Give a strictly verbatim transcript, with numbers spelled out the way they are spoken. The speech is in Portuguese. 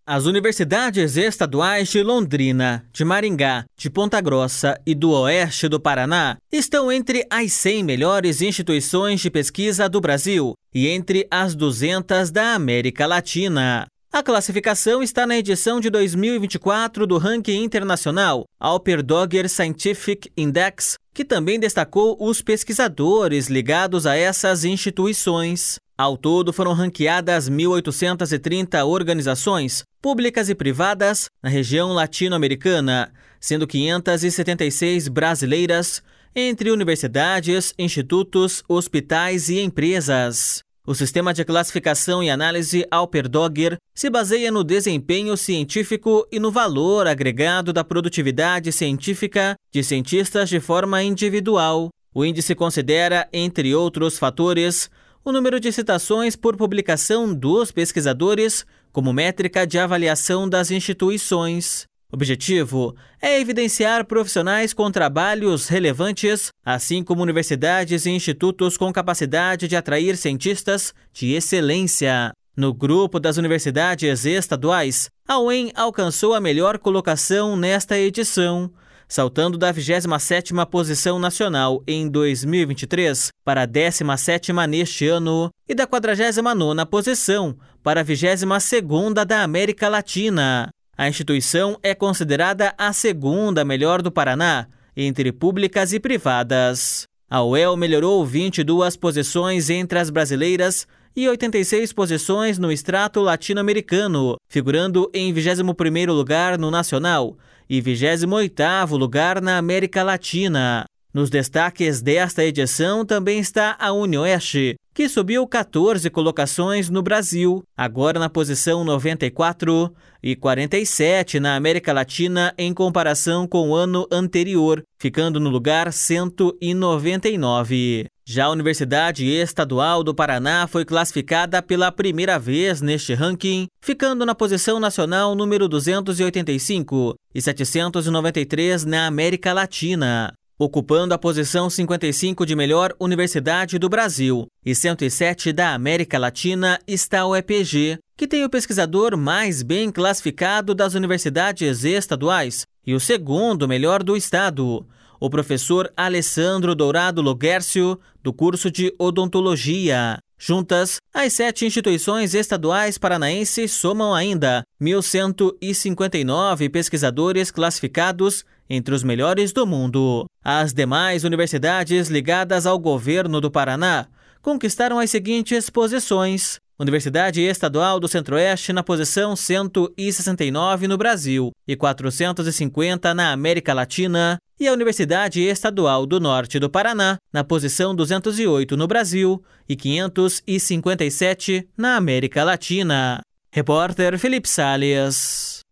As universidades estaduais de Londrina, de Maringá, de Ponta Grossa e do Oeste do Paraná estão entre as cem melhores instituições de pesquisa do Brasil e entre as duzentas da América Latina. A classificação está na edição de dois mil e vinte e quatro do ranking internacional Alper Dogger Scientific Index, que também destacou os pesquisadores ligados a essas instituições. Ao todo, foram ranqueadas mil oitocentas e trinta organizações, públicas e privadas, na região latino-americana, sendo quinhentas e setenta e seis brasileiras, entre universidades, institutos, hospitais e empresas. O sistema de classificação e análise Alper Dogger se baseia no desempenho científico e no valor agregado da produtividade científica de cientistas de forma individual. O índice considera, entre outros fatores, o número de citações por publicação dos pesquisadores como métrica de avaliação das instituições. O objetivo é evidenciar profissionais com trabalhos relevantes, assim como universidades e institutos com capacidade de atrair cientistas de excelência. No grupo das universidades estaduais, a U E M alcançou a melhor colocação nesta edição, saltando da vigésima sétima posição nacional em dois mil e vinte e três para a décima sétima neste ano e da quadragésima nona posição para a vigésima segunda da América Latina. A instituição é considerada a segunda melhor do Paraná, entre públicas e privadas. A U E L melhorou vinte e duas posições entre as brasileiras e oitenta e seis posições no extrato latino-americano, figurando em vigésimo primeiro lugar no nacional e vigésimo oitavo lugar na América Latina. Nos destaques desta edição também está a UniOeste, que subiu quatorze colocações no Brasil, agora na posição noventa e quatro e quarenta e sete na América Latina em comparação com o ano anterior, ficando no lugar cento e noventa e nove. Já a Universidade Estadual do Paraná foi classificada pela primeira vez neste ranking, ficando na posição nacional número duzentos e oitenta e cinco e setecentos e noventa e três na América Latina. Ocupando a posição cinquenta e cinco de melhor universidade do Brasil e cento e sete da América Latina está o E P G, que tem o pesquisador mais bem classificado das universidades estaduais e o segundo melhor do estado, o professor Alessandro Dourado Loguércio, do curso de Odontologia. Juntas, as sete instituições estaduais paranaenses somam ainda mil cento e cinquenta e nove pesquisadores classificados entre os melhores do mundo. As demais universidades ligadas ao governo do Paraná conquistaram as seguintes posições: Universidade Estadual do Centro-Oeste na posição cento e sessenta e nove no Brasil e quatrocentos e cinquenta na América Latina, e a Universidade Estadual do Norte do Paraná na posição duzentos e oito no Brasil e quinhentos e cinquenta e sete na América Latina. Repórter Felipe Salles.